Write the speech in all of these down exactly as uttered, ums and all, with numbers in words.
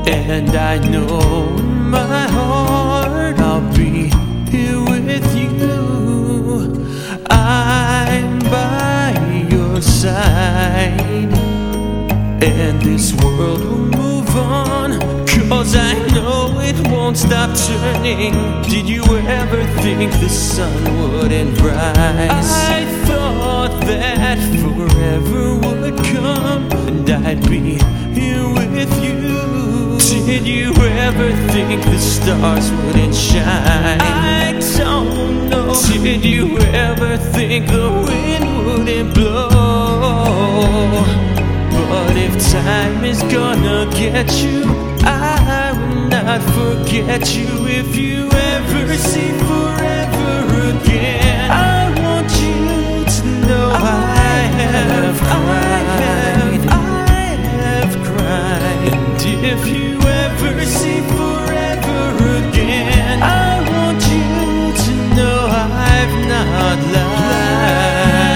And I know in my heart I'll be here with you. I'm by your side, and this world will move on, 'cause I know it won't stop turning. Did you ever think the sun wouldn't rise? I thought that forever would come, and I'd be here with you. Did you ever think the stars wouldn't shine? I don't know. Did you ever think the wind wouldn't blow? But if time is gonna get you, I will not forget you. If you ever see forever again, I want you to know I have cried, I have cried. And if you ever see forever again, I want you to know I've not lied.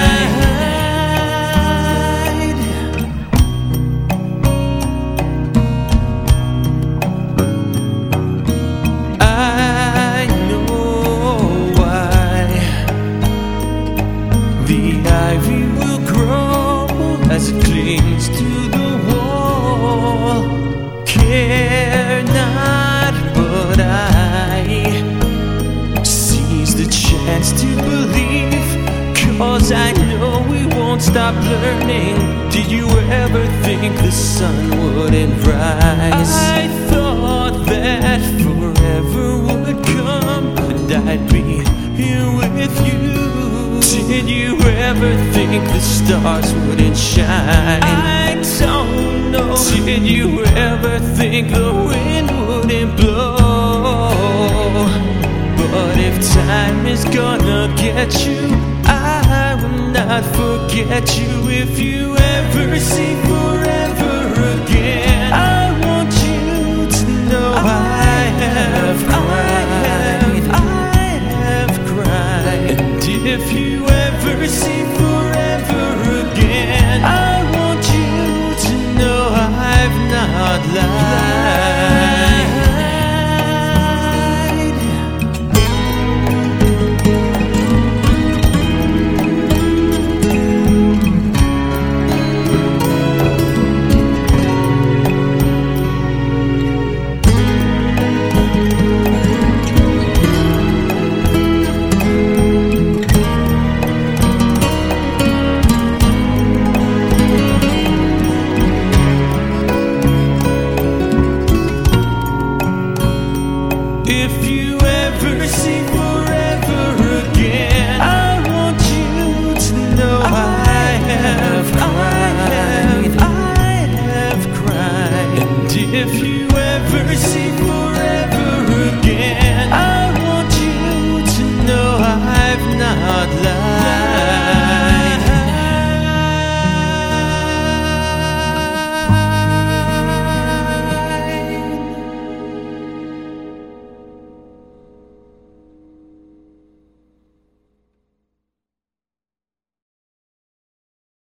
Ivy will grow as it clings to the wall. Care not, but I seize the chance to believe, 'cause I know we won't stop learning. Did you ever think the sun wouldn't rise? I thought that forever would come, and I'd be here with you. Did you ever think the stars wouldn't shine? I don't know. Did you ever think the wind wouldn't blow? But if time is gonna get you, I will not forget you. If you ever see forever again, I want you to know I have cried, I have cried. And if you ever see forever again, I want you to know I've not lied. If you ever see forever again, I want you to know I have cried, I have cried. And if you ever see forever again, I want you to know I've not lied.